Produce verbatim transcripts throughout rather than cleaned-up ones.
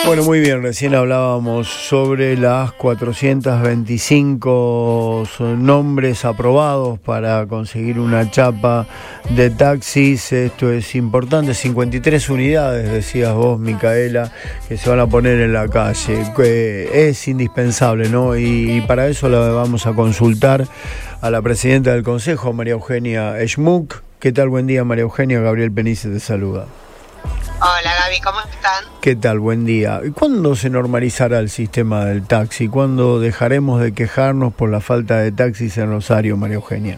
Bueno, muy bien, recién hablábamos sobre las cuatrocientos veinticinco nombres aprobados para conseguir una chapa de taxis. Esto es importante, cincuenta y tres unidades, decías vos, Micaela, que se van a poner en la calle. Es indispensable, ¿no? Y para eso la vamos a consultar a la presidenta del Consejo, María Eugenia Schmuck. ¿Qué tal? Buen día, María Eugenia. Gabriel Penice te saluda. Hola Gaby, ¿cómo están? ¿Qué tal? Buen día. ¿Y cuándo se normalizará el sistema del taxi? ¿Cuándo dejaremos de quejarnos por la falta de taxis en Rosario, María Eugenia?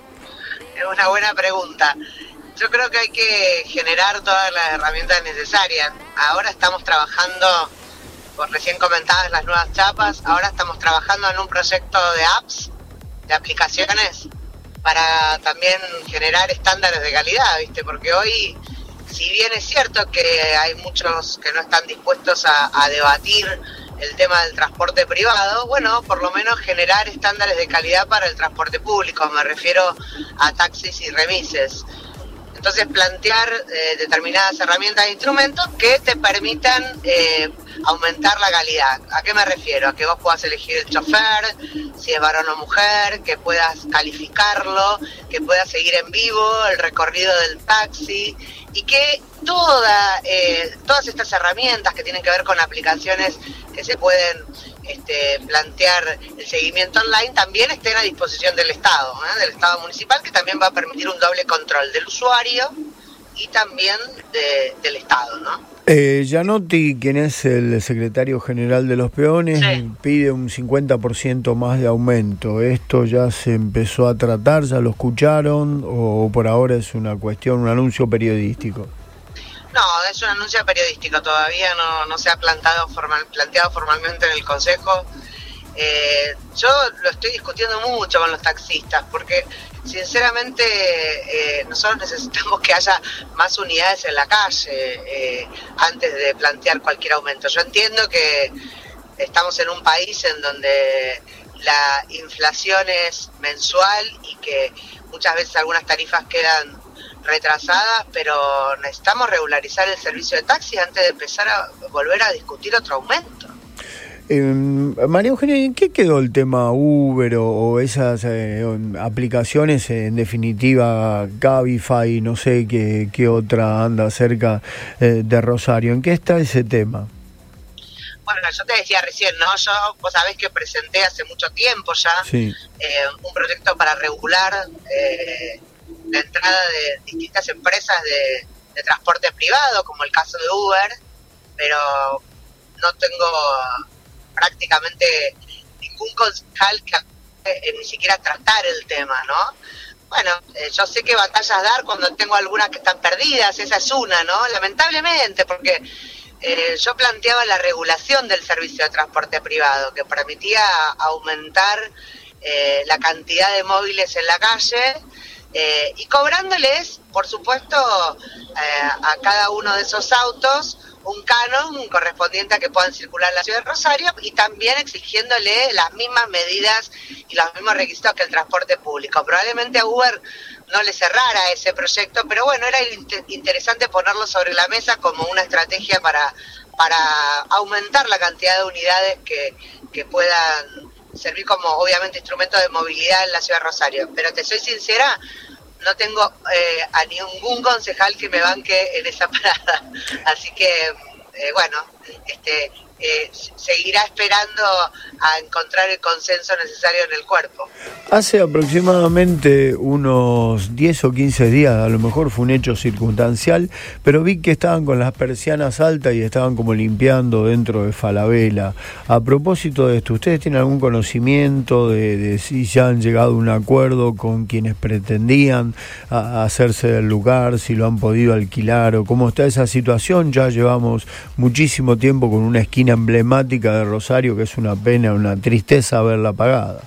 Es una buena pregunta. Yo creo que hay que generar todas las herramientas necesarias. Ahora estamos trabajando, por recién comentadas las nuevas chapas, ahora estamos trabajando en un proyecto de apps, de aplicaciones, para también generar estándares de calidad, ¿viste? Porque hoy, si bien es cierto que hay muchos que no están dispuestos a, a debatir el tema del transporte privado, bueno, por lo menos generar estándares de calidad para el transporte público, me refiero a taxis y remises. Entonces plantear eh, determinadas herramientas e instrumentos que te permitan eh, aumentar la calidad. ¿A qué me refiero? A que vos puedas elegir el chofer, si es varón o mujer, que puedas calificarlo, que puedas seguir en vivo el recorrido del taxi, y que toda, eh, todas estas herramientas que tienen que ver con aplicaciones que se pueden este, plantear el seguimiento online también estén a disposición del Estado, ¿eh? del Estado municipal, que también va a permitir un doble control del usuario y también de, del Estado, ¿no? Eh, Gianotti, quien es el secretario general de los peones, sí, pide un cincuenta por ciento más de aumento. ¿Esto ya se empezó a tratar, ya lo escucharon, o por ahora es una cuestión, un anuncio periodístico? No, es un anuncio periodístico, todavía no, no se ha plantado formal, planteado formalmente en el Consejo. Eh, yo lo estoy discutiendo mucho con los taxistas, porque sinceramente eh, nosotros necesitamos que haya más unidades en la calle eh, antes de plantear cualquier aumento. Yo entiendo que estamos en un país en donde la inflación es mensual y que muchas veces algunas tarifas quedan retrasadas, pero necesitamos regularizar el servicio de taxi antes de empezar a volver a discutir otro aumento. Eh, María Eugenia, ¿en qué quedó el tema Uber o, o esas eh, aplicaciones, en definitiva Cabify, no sé qué, qué otra anda cerca eh, de Rosario? ¿En qué está ese tema? Bueno, yo te decía recién, ¿no? Yo, vos sabés que presenté hace mucho tiempo ya sí. eh, un proyecto para regular eh, la entrada de distintas empresas de, de transporte privado, como el caso de Uber, pero no tengo prácticamente ningún concejal que eh, ni siquiera tratar el tema, ¿no? Bueno, eh, yo sé qué batallas dar cuando tengo algunas que están perdidas, esa es una, ¿no? Lamentablemente, porque eh, yo planteaba la regulación del servicio de transporte privado, que permitía aumentar eh, la cantidad de móviles en la calle, eh, y cobrándoles, por supuesto, eh, a cada uno de esos autos un canon correspondiente a que puedan circular en la ciudad de Rosario, y también exigiéndole las mismas medidas y los mismos requisitos que el transporte público. Probablemente a Uber no le cerrara ese proyecto, pero bueno, era interesante ponerlo sobre la mesa como una estrategia para, para aumentar la cantidad de unidades que, que puedan servir como, obviamente, instrumento de movilidad en la ciudad de Rosario. Pero te soy sincera, no tengo eh, a ningún concejal que me banque en esa parada, así que eh, bueno, este eh, seguirá esperando a encontrar el consenso necesario en el cuerpo. Hace aproximadamente unos diez o quince días, a lo mejor fue un hecho circunstancial, pero vi que estaban con las persianas altas y estaban como limpiando dentro de Falabella. A propósito de esto, ¿ustedes tienen algún conocimiento de, de si ya han llegado a un acuerdo con quienes pretendían a, a hacerse del lugar, si lo han podido alquilar o cómo está esa situación? Ya llevamos muchísimo tiempo con una esquina emblemática de Rosario que es una pena, una tristeza verla apagada.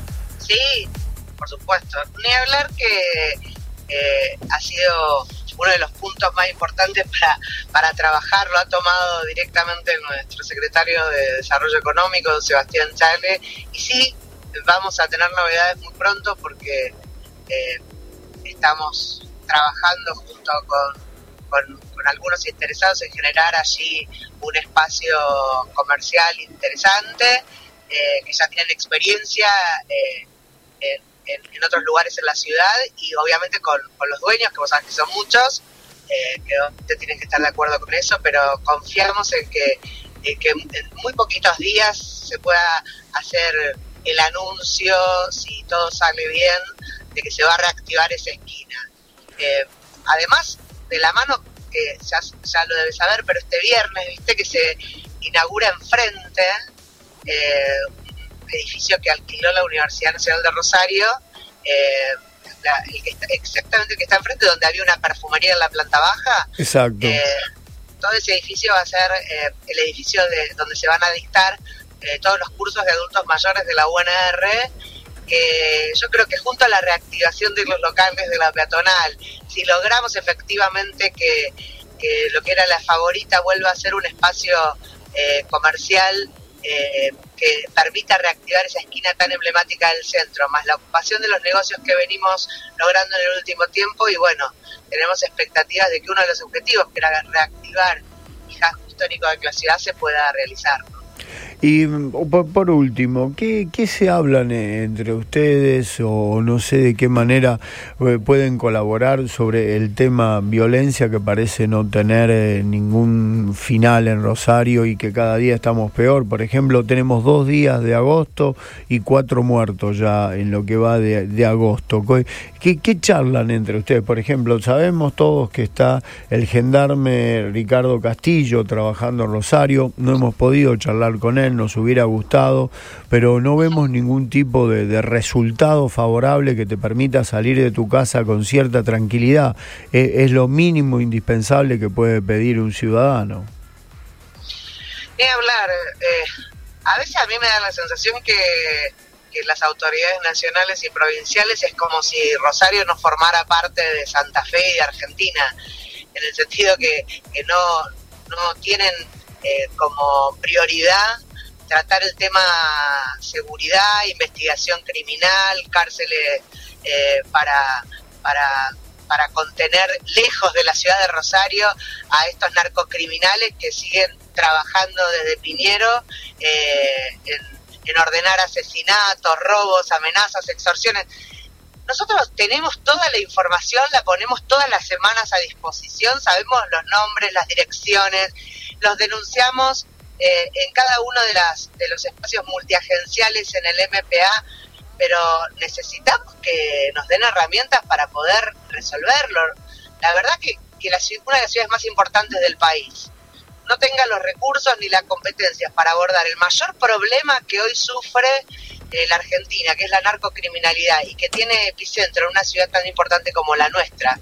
Sí, por supuesto. Ni hablar que eh, ha sido uno de los puntos más importantes para, para trabajar, lo ha tomado directamente nuestro secretario de Desarrollo Económico, Sebastián Chale, y sí, vamos a tener novedades muy pronto porque eh, estamos trabajando junto con, con, con algunos interesados en generar allí un espacio comercial interesante, eh, que ya tienen experiencia eh, en, en, en otros lugares en la ciudad, y obviamente con, con los dueños, que vos sabés que son muchos, eh, que te tienen que estar de acuerdo con eso, pero confiamos en que, en que en muy poquitos días se pueda hacer el anuncio, si todo sale bien, de que se va a reactivar esa esquina. Eh, además, de la mano, que ya, ya lo debes saber, pero este viernes, viste que se inaugura enfrente eh, un edificio que alquiló la Universidad Nacional de Rosario, eh, la, el que está, exactamente el que está enfrente, donde había una perfumería en la planta baja. Exacto. Eh, todo ese edificio va a ser eh, el edificio de donde se van a dictar eh, todos los cursos de adultos mayores de la U N R, que yo creo que junto a la reactivación de los locales de la peatonal, si logramos efectivamente que, que lo que era la Favorita vuelva a ser un espacio eh, comercial eh, que permita reactivar esa esquina tan emblemática del centro, más la ocupación de los negocios que venimos logrando en el último tiempo, y bueno, tenemos expectativas de que uno de los objetivos, que era reactivar el casco histórico de la ciudad, se pueda realizar. Y por, por último, ¿qué, ¿qué se hablan entre ustedes, o no sé de qué manera eh, pueden colaborar sobre el tema violencia, que parece no tener eh, ningún final en Rosario y que cada día estamos peor? Por ejemplo, tenemos dos días de agosto y cuatro muertos ya en lo que va de, de agosto. ¿Qué, ¿Qué charlan entre ustedes? Por ejemplo, sabemos todos que está el gendarme Ricardo Castillo trabajando en Rosario, no hemos podido charlar con él, nos hubiera gustado, pero no vemos ningún tipo de, de resultado favorable que te permita salir de tu casa con cierta tranquilidad. Eh, es lo mínimo indispensable que puede pedir un ciudadano. Ni hablar, eh, a veces a mí me da la sensación que, que las autoridades nacionales y provinciales es como si Rosario no formara parte de Santa Fe y de Argentina, en el sentido que, que no, no tienen eh, como prioridad tratar el tema seguridad, investigación criminal, cárceles eh, para, para, para contener lejos de la ciudad de Rosario a estos narcocriminales que siguen trabajando desde Piñero eh, en, en ordenar asesinatos, robos, amenazas, extorsiones. Nosotros tenemos toda la información, la ponemos todas las semanas a disposición, sabemos los nombres, las direcciones, los denunciamos Eh, en cada uno de, las, de los espacios multiagenciales en el M P A, pero necesitamos que nos den herramientas para poder resolverlo. La verdad que, que la, una de las ciudades más importantes del país no tenga los recursos ni las competencias para abordar el mayor problema que hoy sufre eh, la Argentina, que es la narcocriminalidad, y que tiene epicentro en una ciudad tan importante como la nuestra,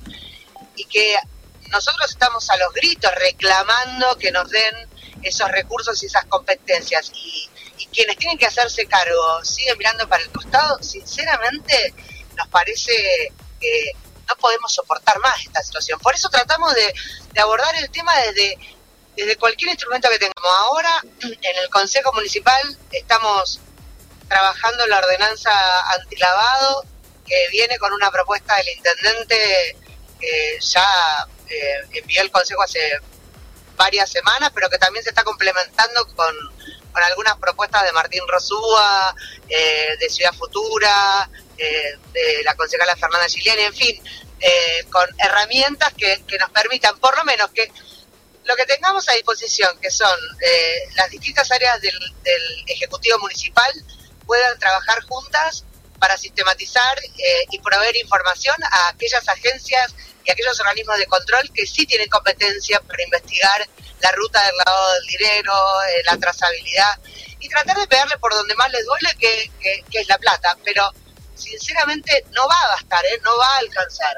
y que nosotros estamos a los gritos reclamando que nos den esos recursos y esas competencias, y, y quienes tienen que hacerse cargo siguen mirando para el costado. Sinceramente nos parece que no podemos soportar más esta situación. Por eso tratamos de, de abordar el tema desde, desde cualquier instrumento que tengamos. Ahora en el Consejo Municipal estamos trabajando en la ordenanza antilavado, que viene con una propuesta del intendente que ya eh, envió el Consejo hace varias semanas, pero que también se está complementando con, con algunas propuestas de Martín Rosúa, eh, de Ciudad Futura, eh, de la concejala Fernanda Giuliani, en fin, eh, con herramientas que, que nos permitan, por lo menos, que lo que tengamos a disposición, que son eh, las distintas áreas del, del Ejecutivo Municipal, puedan trabajar juntas para sistematizar eh, y proveer información a aquellas agencias y aquellos organismos de control que sí tienen competencia para investigar la ruta del lavado del dinero, eh, la trazabilidad, y tratar de pegarle por donde más les duele, que, que, que es la plata. Pero sinceramente no va a bastar, ¿eh? No va a alcanzar.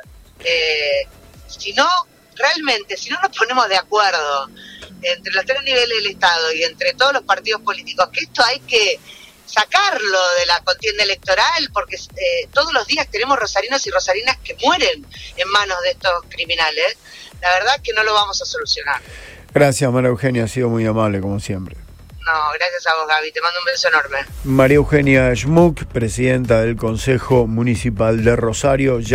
Eh, si no, realmente, si no nos ponemos de acuerdo entre los tres niveles del Estado y entre todos los partidos políticos, que esto hay que sacarlo de la contienda electoral, porque eh, todos los días tenemos rosarinos y rosarinas que mueren en manos de estos criminales, la verdad que no lo vamos a solucionar. Gracias, María Eugenia, ha sido muy amable como siempre. No, gracias a vos, Gaby, te mando un beso enorme. María Eugenia Schmuck, presidenta del Consejo Municipal de Rosario.